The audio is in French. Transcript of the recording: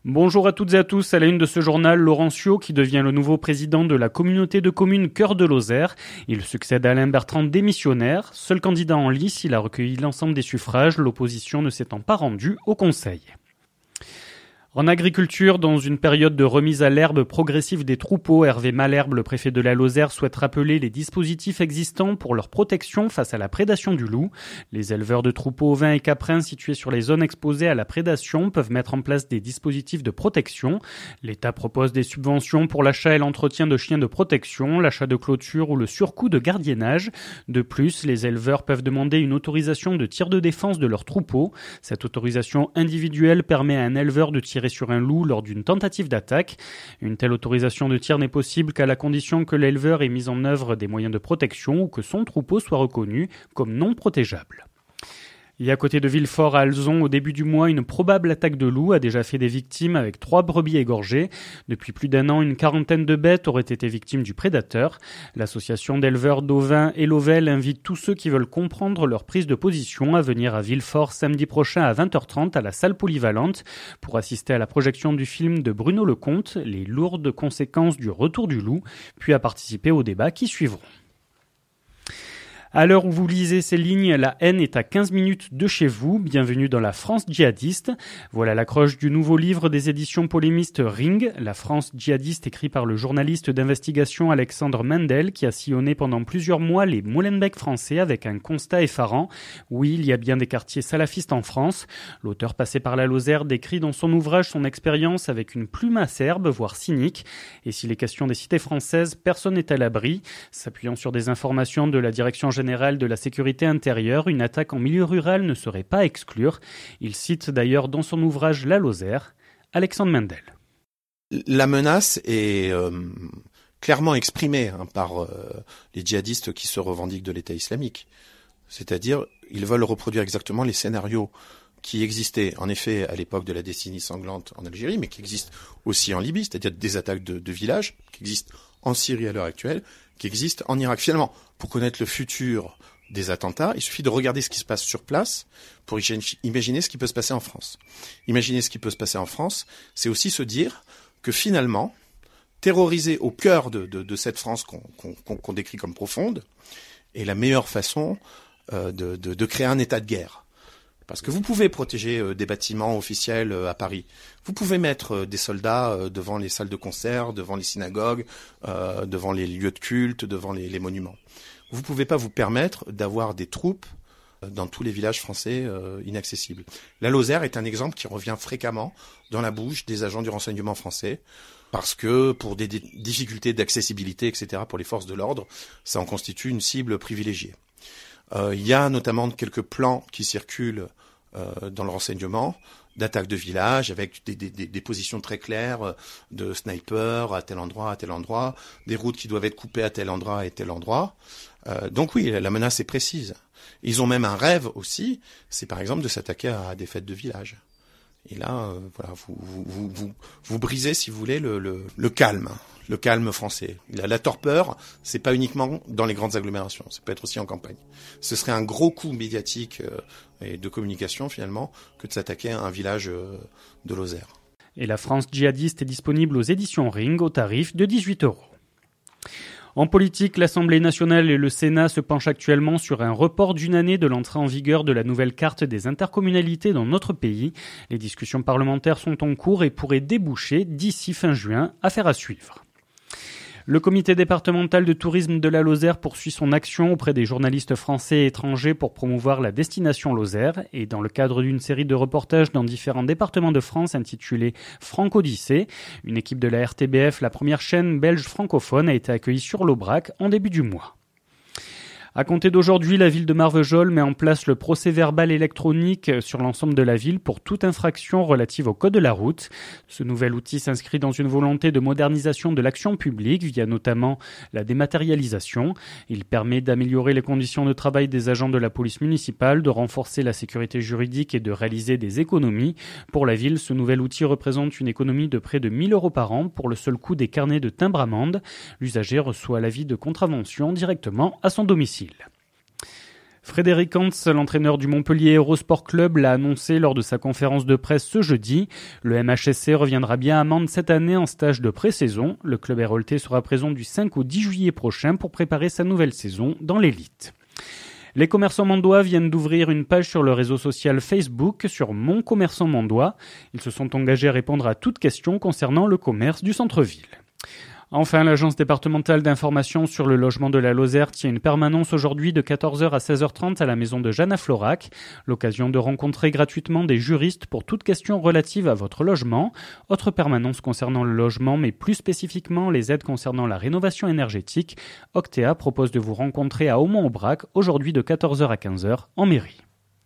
Bonjour à toutes et à tous, à la une de ce journal, Laurent Ciot qui devient le nouveau président de la communauté de communes Cœur de Lozère. Il succède à Alain Bertrand démissionnaire. Seul candidat en lice, il a recueilli l'ensemble des suffrages, l'opposition ne s'étant pas rendue au Conseil. En agriculture, dans une période de remise à l'herbe progressive des troupeaux, Hervé Malherbe, le préfet de la Lozère, souhaite rappeler les dispositifs existants pour leur protection face à la prédation du loup. Les éleveurs de troupeaux ovins et caprins situés sur les zones exposées à la prédation peuvent mettre en place des dispositifs de protection. L'État propose des subventions pour l'achat et l'entretien de chiens de protection, l'achat de clôtures ou le surcoût de gardiennage. De plus, les éleveurs peuvent demander une autorisation de tir de défense de leurs troupeaux. Cette autorisation individuelle permet à un éleveur de tirer sur un loup lors d'une tentative d'attaque. Une telle autorisation de tir n'est possible qu'à la condition que l'éleveur ait mis en œuvre des moyens de protection ou que son troupeau soit reconnu comme non protégeable. Et à côté de Villefort à Alzon, au début du mois, une probable attaque de loup a déjà fait des victimes avec 3 brebis égorgées. Depuis plus d'un an, une quarantaine de bêtes auraient été victimes du prédateur. L'association d'éleveurs d'ovins et Lovelle invite tous ceux qui veulent comprendre leur prise de position à venir à Villefort samedi prochain à 20h30 à la salle polyvalente pour assister à la projection du film de Bruno Lecomte, Les lourdes conséquences du retour du loup, puis à participer aux débats qui suivront. À l'heure où vous lisez ces lignes, la haine est à 15 minutes de chez vous. Bienvenue dans la France djihadiste. Voilà l'accroche du nouveau livre des éditions polémistes Ring, La France djihadiste, écrit par le journaliste d'investigation Alexandre Mendel, qui a sillonné pendant plusieurs mois les Molenbeek français avec un constat effarant. Oui, il y a bien des quartiers salafistes en France. L'auteur passé par la Lozère décrit dans son ouvrage son expérience avec une plume acerbe, voire cynique. Et s'il est question des cités françaises, personne n'est à l'abri. S'appuyant sur des informations de la direction générale de la sécurité intérieure, une attaque en milieu rural ne serait pas à exclure. Il cite d'ailleurs dans son ouvrage La Lozère, Alexandre Mendel. La menace est clairement exprimée par les djihadistes qui se revendiquent de l'État islamique. C'est-à-dire, ils veulent reproduire exactement les scénarios qui existaient en effet à l'époque de la décennie sanglante en Algérie, mais qui existent aussi en Libye, c'est-à-dire des attaques de villages, qui existent en Syrie à l'heure actuelle, qui existent en Irak. Finalement, pour connaître le futur des attentats, il suffit de regarder ce qui se passe sur place pour imaginer ce qui peut se passer en France. Imaginer ce qui peut se passer en France, c'est aussi se dire que finalement, terroriser au cœur de cette France qu'on décrit comme profonde est la meilleure façon de créer un état de guerre. Parce que vous pouvez protéger des bâtiments officiels à Paris. Vous pouvez mettre des soldats devant les salles de concert, devant les synagogues, devant les lieux de culte, devant les monuments. Vous ne pouvez pas vous permettre d'avoir des troupes dans tous les villages français inaccessibles. La Lozère est un exemple qui revient fréquemment dans la bouche des agents du renseignement français, parce que pour des difficultés d'accessibilité, etc., pour les forces de l'ordre, ça en constitue une cible privilégiée. Il y a notamment quelques plans qui circulent dans le renseignement d'attaques de villages avec des positions très claires de snipers à tel endroit, des routes qui doivent être coupées à tel endroit et tel endroit. Donc oui, la menace est précise. Ils ont même un rêve aussi, c'est par exemple de s'attaquer à des fêtes de village. Et là, voilà, vous brisez, si vous voulez, le calme français. La torpeur, c'est pas uniquement dans les grandes agglomérations, ça peut être aussi en campagne. Ce serait un gros coup médiatique et de communication finalement que de s'attaquer à un village de Lozère. Et la France djihadiste est disponible aux éditions Ring au tarif de 18 €. En politique, l'Assemblée nationale et le Sénat se penchent actuellement sur un report d'une année de l'entrée en vigueur de la nouvelle carte des intercommunalités dans notre pays. Les discussions parlementaires sont en cours et pourraient déboucher d'ici fin juin. Affaire à suivre. Le comité départemental de tourisme de la Lozère poursuit son action auprès des journalistes français et étrangers pour promouvoir la destination Lozère et dans le cadre d'une série de reportages dans différents départements de France intitulée Franco-Odyssée, une équipe de la RTBF, la première chaîne belge francophone, a été accueillie sur l'Aubrac en début du mois. À compter d'aujourd'hui, la ville de Marvejols met en place le procès-verbal électronique sur l'ensemble de la ville pour toute infraction relative au code de la route. Ce nouvel outil s'inscrit dans une volonté de modernisation de l'action publique via notamment la dématérialisation. Il permet d'améliorer les conditions de travail des agents de la police municipale, de renforcer la sécurité juridique et de réaliser des économies. Pour la ville, ce nouvel outil représente une économie de près de 1 000 € par an pour le seul coût des carnets de timbre-amende. L'usager reçoit l'avis de contravention directement à son domicile. Frédéric Hantz, l'entraîneur du Montpellier Aérosport Club, l'a annoncé lors de sa conférence de presse ce jeudi. Le MHSC reviendra bien à Mende cette année en stage de pré-saison. Le club héraultais sera présent du 5 au 10 juillet prochain pour préparer sa nouvelle saison dans l'élite. Les commerçants mandois viennent d'ouvrir une page sur le réseau social Facebook sur Mon Commerçant Mandois. Ils se sont engagés à répondre à toutes questions concernant le commerce du centre-ville. Enfin, l'agence départementale d'information sur le logement de la Lozère tient une permanence aujourd'hui de 14h à 16h30 à la maison de Jeanne à Florac. L'occasion de rencontrer gratuitement des juristes pour toute question relative à votre logement. Autre permanence concernant le logement, mais plus spécifiquement les aides concernant la rénovation énergétique. Octea propose de vous rencontrer à Aumont-Aubrac aujourd'hui de 14h à 15h en mairie.